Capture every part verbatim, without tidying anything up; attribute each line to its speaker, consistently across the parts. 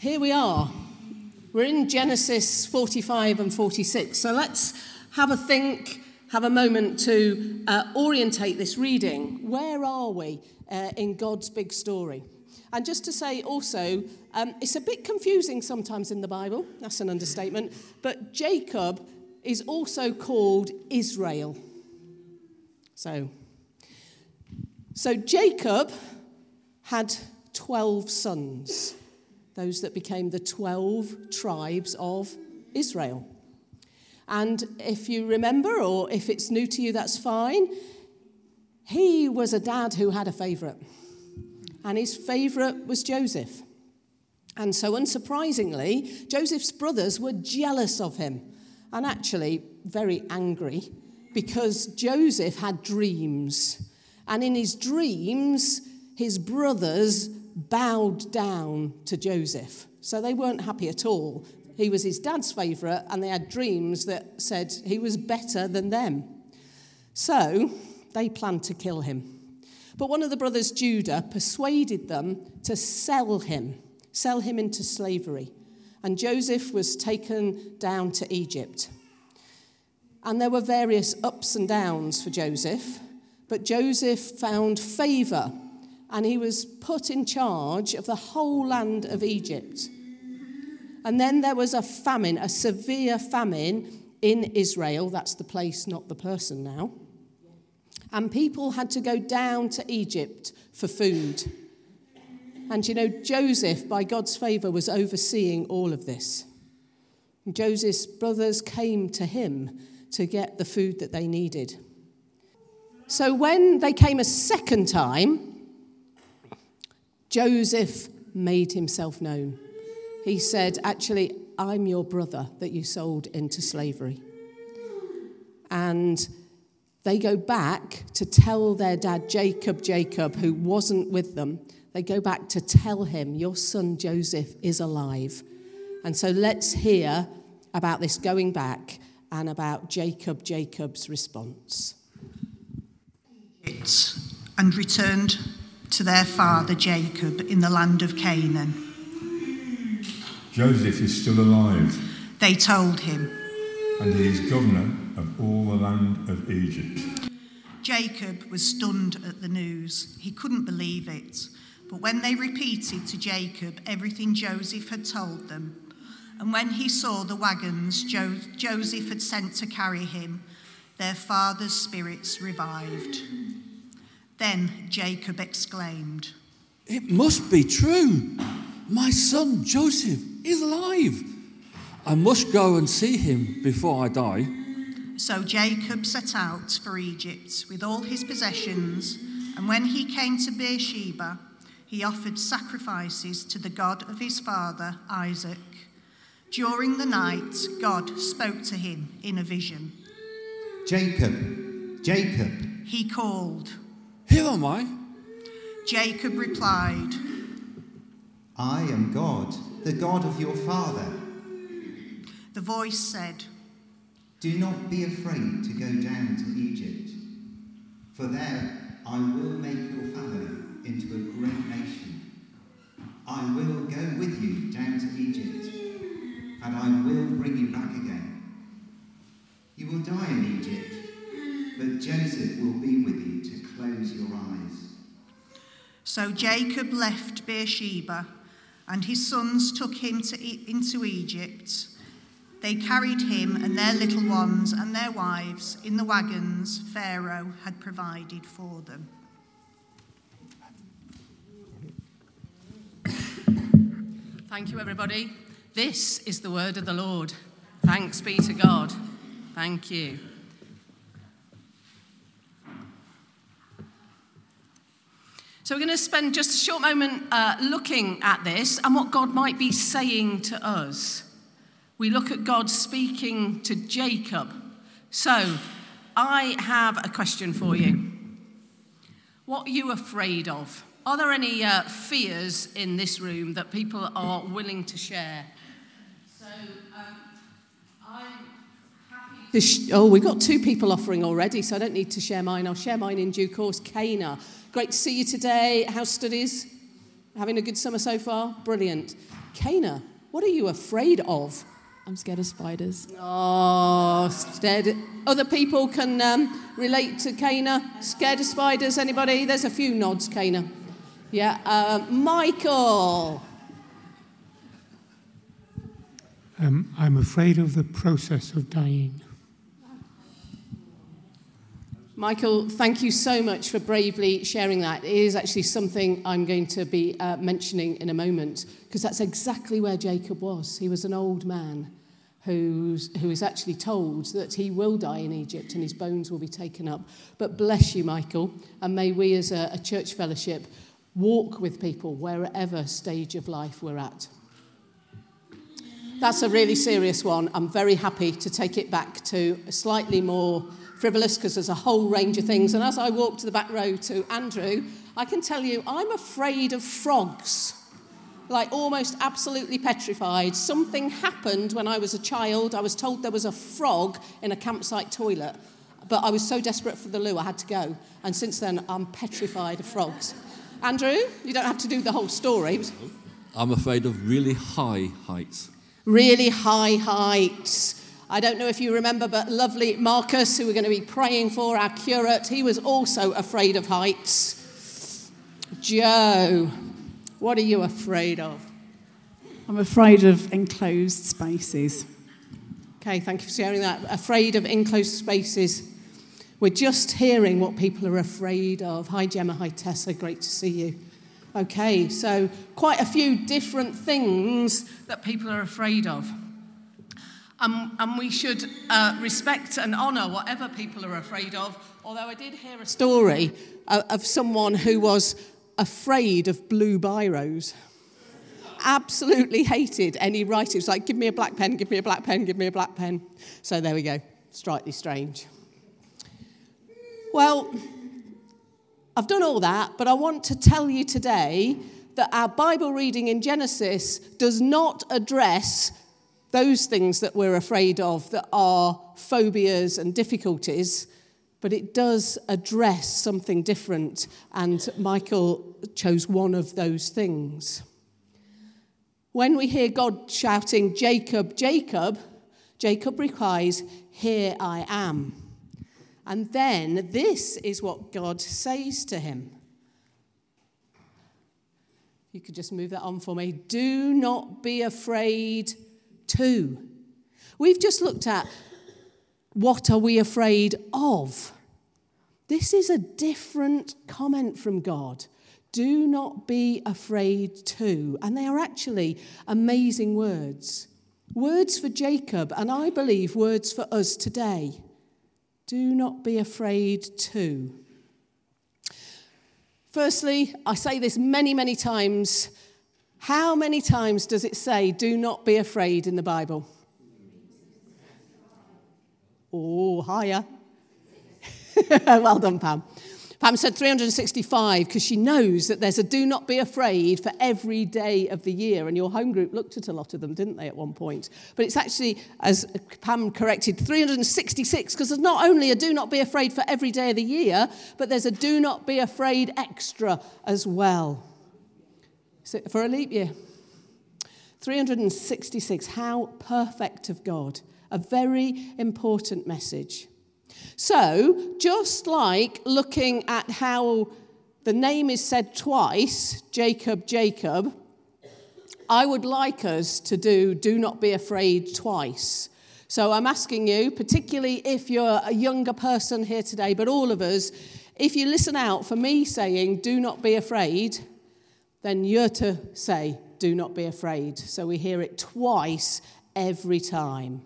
Speaker 1: here we are. We're in Genesis forty-five and forty-six. So let's have a think, have a moment to uh, orientate this reading. Where are we uh, in God's big story? And just to say also, um, it's a bit confusing sometimes in the Bible. That's an understatement. But Jacob is also called Israel. So, so Jacob had twelve sons, those that became the twelve tribes of Israel. And if you remember, or if it's new to you, that's fine. He was a dad who had a favourite. And his favourite was Joseph. And so unsurprisingly, Joseph's brothers were jealous of him and actually very angry because Joseph had dreams. And in his dreams, his brothers bowed down to Joseph. So they weren't happy at all. He was his dad's favourite, and they had dreams that said he was better than them. So they planned to kill him. But one of the brothers, Judah, persuaded them to sell him, sell him into slavery. And Joseph was taken down to Egypt. And there were various ups and downs for Joseph, but Joseph found favour, and he was put in charge of the whole land of Egypt. And then there was a famine, a severe famine in Israel. That's the place, not the person now. And people had to go down to Egypt for food. And you know, Joseph, by God's favour, was overseeing all of this. And Joseph's brothers came to him to get the food that they needed. So when they came a second time, Joseph made himself known. He said, actually, I'm your brother that you sold into slavery. And they go back to tell their dad, Jacob, Jacob, who wasn't with them, they go back to tell him, your son Joseph is alive. And so let's hear about this going back and about Jacob, Jacob's response.
Speaker 2: And returned to their father Jacob in the land of Canaan.
Speaker 3: Joseph is still alive.
Speaker 2: They told him.
Speaker 3: And he is governor of all the land of Egypt.
Speaker 2: Jacob was stunned at the news. He couldn't believe it. But when they repeated to Jacob everything Joseph had told them, and when he saw the wagons jo- Joseph had sent to carry him, their father's spirits revived. Then Jacob exclaimed,
Speaker 4: "It must be true. My son Joseph is alive. I must go and see him before I die."
Speaker 2: So Jacob set out for Egypt with all his possessions, and when he came to Beersheba, he offered sacrifices to the God of his father Isaac. During the night, God spoke to him in a vision.
Speaker 5: "Jacob, Jacob,"
Speaker 2: he called.
Speaker 4: "Here am I."
Speaker 2: Jacob replied,
Speaker 5: "I am God, the God of your father."
Speaker 2: The voice said,
Speaker 5: "Do not be afraid to go down to Egypt, for there I will make your family into a great nation. I will go with you down to Egypt, and I will bring you back again. You will die in Egypt, but Joseph will be with you to close your eyes."
Speaker 2: So Jacob left Beersheba, and his sons took him to e- into Egypt. They carried him and their little ones and their wives in the wagons Pharaoh had provided for them.
Speaker 1: Thank you, everybody. This is the word of the Lord. Thanks be to God. Thank you. So we're going to spend just a short moment uh, looking at this and what God might be saying to us. We look at God speaking to Jacob. So I have a question for you. What are you afraid of? Are there any uh, fears in this room that people are willing to share? So um, I'm happy to... Sh- oh, we've got two people offering already, so I don't need to share mine. I'll share mine in due course. Kana, great to see you today. How's studies? Having a good summer so far? Brilliant. Cana, what are you afraid of?
Speaker 6: I'm scared of spiders.
Speaker 1: Oh, scared. Other people can um, relate to Cana. Scared of spiders, anybody? There's a few nods, Cana. Yeah, uh, Michael.
Speaker 7: Um, I'm afraid of the process of dying.
Speaker 1: Michael, thank you so much for bravely sharing that. It is actually something I'm going to be uh, mentioning in a moment, because that's exactly where Jacob was. He was an old man who's, who is actually told that he will die in Egypt and his bones will be taken up. But bless you, Michael, and may we as a, a church fellowship walk with people wherever stage of life we're at. That's a really serious one. I'm very happy to take it back to a slightly more frivolous, because there's a whole range of things. And as I walk to the back row to Andrew, I can tell you I'm afraid of frogs, like almost absolutely petrified. Something happened when I was a child. I was told there was a frog in a campsite toilet, but I was so desperate for the loo I had to go. And since then, I'm petrified of frogs. Andrew, you don't have to do the whole story.
Speaker 4: I'm afraid of really high heights.
Speaker 1: Really high heights. I don't know if you remember, but lovely Marcus, who we're going to be praying for, our curate, he was also afraid of heights. Joe, what are you afraid of?
Speaker 6: I'm afraid of enclosed spaces.
Speaker 1: Okay, thank you for sharing that. Afraid of enclosed spaces. We're just hearing what people are afraid of. Hi, Gemma. Hi, Tessa. Great to see you. Okay, so quite a few different things that people are afraid of. Um, and we should uh, respect and honour whatever people are afraid of, although I did hear a story uh, of someone who was afraid of blue biros. Absolutely hated any writing. It was like, give me a black pen, give me a black pen, give me a black pen. So there we go, slightly strange. Well, I've done all that, but I want to tell you today that our Bible reading in Genesis does not address those things that we're afraid of that are phobias and difficulties, but it does address something different, and Michael chose one of those things. When we hear God shouting, Jacob, Jacob, Jacob replies, here I am. And then this is what God says to him. You could just move that on for me. Do not be afraid too. We've just looked at what are we afraid of. This is a different comment from God. Do not be afraid too. And they are actually amazing words. Words for Jacob, and I believe words for us today. Do not be afraid too. Firstly, I say this many, many times. How many times does it say, do not be afraid in the Bible? Oh, higher. Well done, Pam. Pam said three hundred sixty-five because she knows that there's a do not be afraid for every day of the year. And your home group looked at a lot of them, didn't they, at one point? But it's actually, as Pam corrected, three hundred sixty-six because there's not only a do not be afraid for every day of the year, but there's a do not be afraid extra as well. So for a leap year. three hundred sixty-six, how perfect of God. A very important message. So, just like looking at how the name is said twice, Jacob, Jacob, I would like us to do do not be afraid twice. So I'm asking you, particularly if you're a younger person here today, but all of us, if you listen out for me saying do not be afraid, then you're to say do not be afraid. So we hear it twice every time.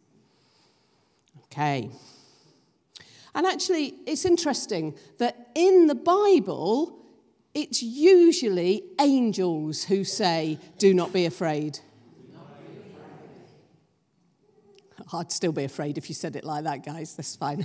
Speaker 1: Okay. And actually, it's interesting that in the Bible, it's usually angels who say, do not be afraid. I'd still be afraid if you said it like that, guys. That's fine.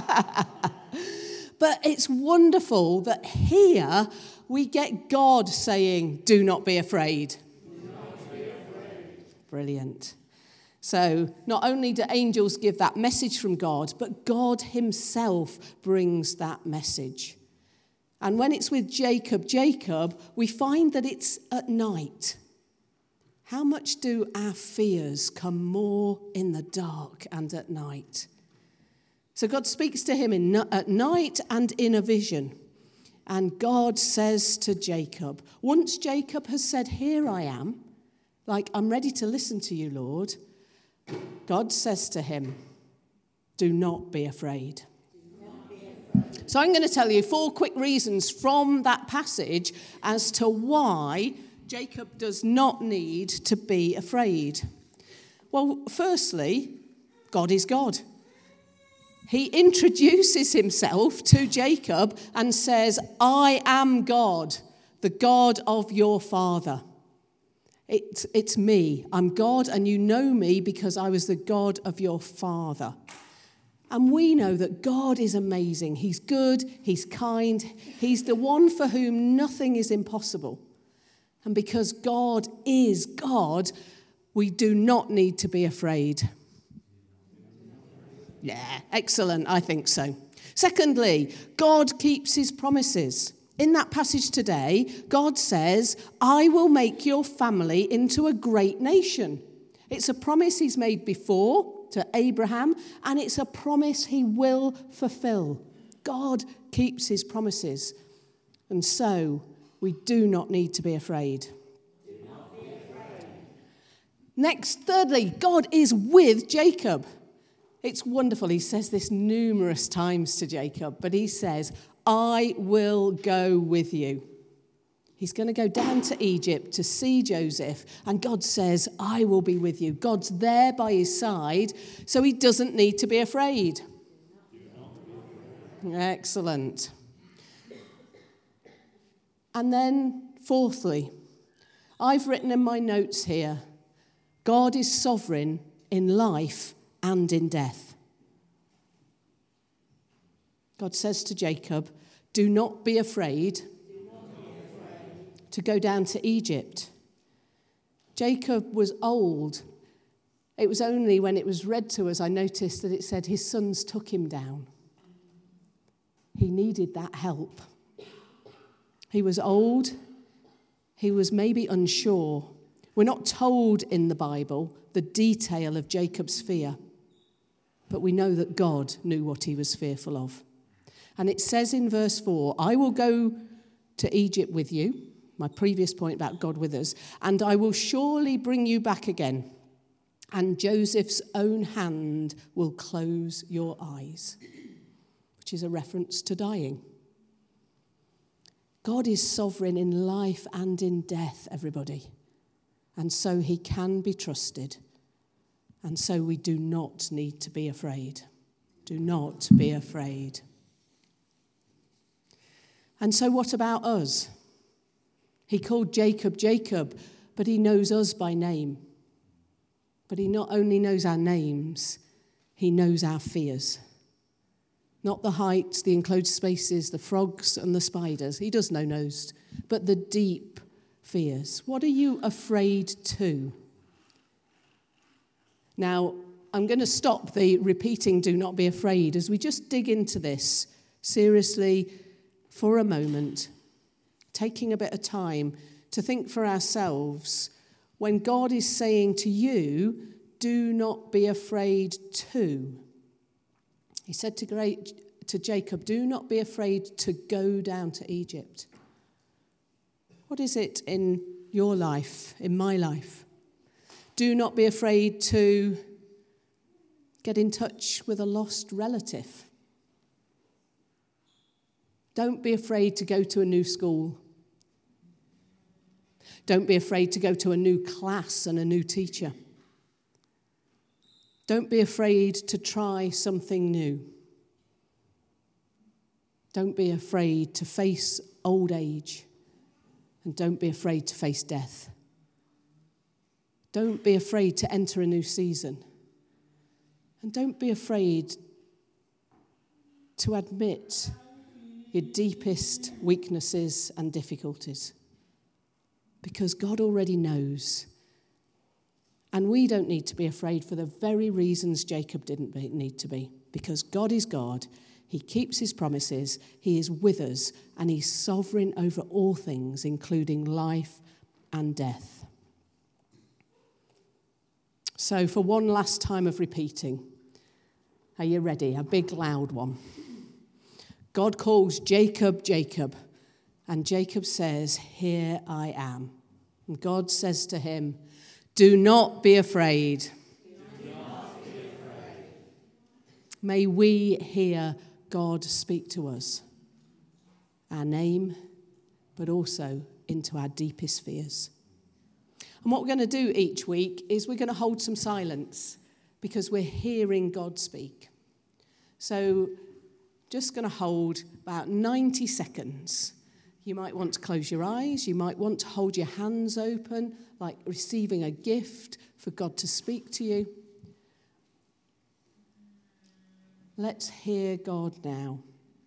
Speaker 1: But it's wonderful that here we get God saying, do not be afraid. Do not be afraid. Brilliant. So not only do angels give that message from God, but God himself brings that message. And when it's with Jacob, Jacob, we find that it's at night. How much do our fears come more in the dark and at night? So God speaks to him in, at night and in a vision. And God says to Jacob, once Jacob has said, here I am, like, I'm ready to listen to you, Lord, God says to him, do not be afraid. So I'm going to tell you four quick reasons from that passage as to why Jacob does not need to be afraid. Well, firstly, God is God. He introduces himself to Jacob and says, I am God, the God of your father. It's, it's me. I'm God, and you know me because I was the God of your father. And we know that God is amazing. He's good, he's kind, he's the one for whom nothing is impossible. And because God is God, we do not need to be afraid. Yeah, excellent, I think so. Secondly, God keeps his promises. In that passage today, God says, I will make your family into a great nation. It's a promise he's made before to Abraham, and it's a promise he will fulfill. God keeps his promises. And so, we do not need to be afraid. Do not be afraid. Next, thirdly, God is with Jacob. It's wonderful. He says this numerous times to Jacob, but he says, I will go with you. He's going to go down to Egypt to see Joseph, and God says, I will be with you. God's there by his side, so he doesn't need to be afraid. Excellent. And then, fourthly, I've written in my notes here, God is sovereign in life and in death. God says to Jacob, do not be afraid to go down to Egypt. Jacob was old. It was only when it was read to us I noticed that it said his sons took him down. He needed that help. He was old. He was maybe unsure. We're not told in the Bible the detail of Jacob's fear, but we know that God knew what he was fearful of. And it says in verse four, I will go to Egypt with you, my previous point about God with us, and I will surely bring you back again, and Joseph's own hand will close your eyes, which is a reference to dying. God is sovereign in life and in death, everybody, and so he can be trusted, and so we do not need to be afraid. Do not be afraid. And so what about us? He called Jacob Jacob, but he knows us by name. But he not only knows our names, he knows our fears. Not the heights, the enclosed spaces, the frogs and the spiders. He does know those, but the deep fears. What are you afraid to? Now, I'm going to stop the repeating do not be afraid as we just dig into this seriously for a moment, taking a bit of time to think for ourselves when God is saying to you, do not be afraid to. He said to, great, to Jacob, do not be afraid to go down to Egypt. What is it in your life, in my life? Do not be afraid to get in touch with a lost relative. Don't be afraid to go to a new school. Don't be afraid to go to a new class and a new teacher. Don't be afraid to try something new. Don't be afraid to face old age. And don't be afraid to face death. Don't be afraid to enter a new season. And don't be afraid to admit your deepest weaknesses and difficulties. Because God already knows. And we don't need to be afraid for the very reasons Jacob didn't need to be. Because God is God. He keeps his promises. He is with us. And he's sovereign over all things, including life and death. So for one last time of repeating, are you ready? A big loud one. God calls Jacob, Jacob, and Jacob says, "Here I am." And God says to him, "Do not be afraid."
Speaker 8: Do not be afraid.
Speaker 1: May we hear God speak to us, our name, but also into our deepest fears. And what we're going to do each week is we're going to hold some silence because we're hearing God speak. So just going to hold about ninety seconds. You might want to close your eyes. You might want to hold your hands open, like receiving a gift for God to speak to you. Let's hear God now.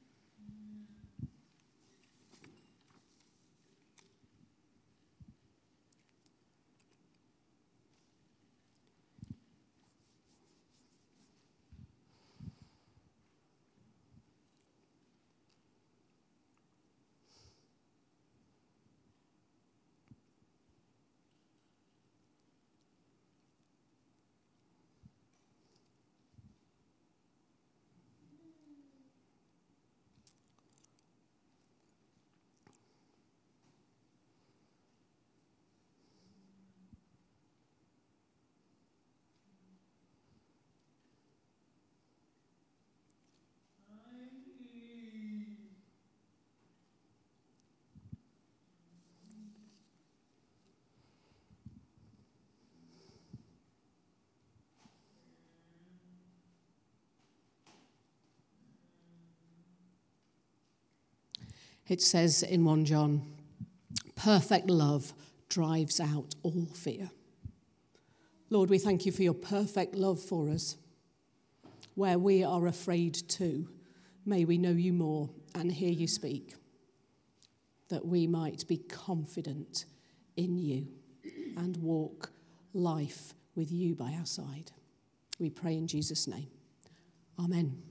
Speaker 1: It says in First John, perfect love drives out all fear. Lord, we thank you for your perfect love for us. Where we are afraid too, may we know you more and hear you speak, that we might be confident in you and walk life with you by our side. We pray in Jesus' name. Amen.